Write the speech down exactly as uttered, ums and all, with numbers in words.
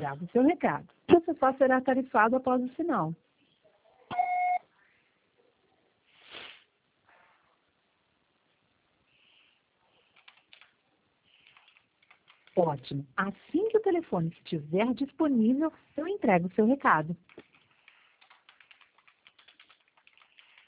grave o seu recado. Você só será tarifado após o sinal. Ótimo. Assim que o telefone estiver disponível, eu entrego o seu recado.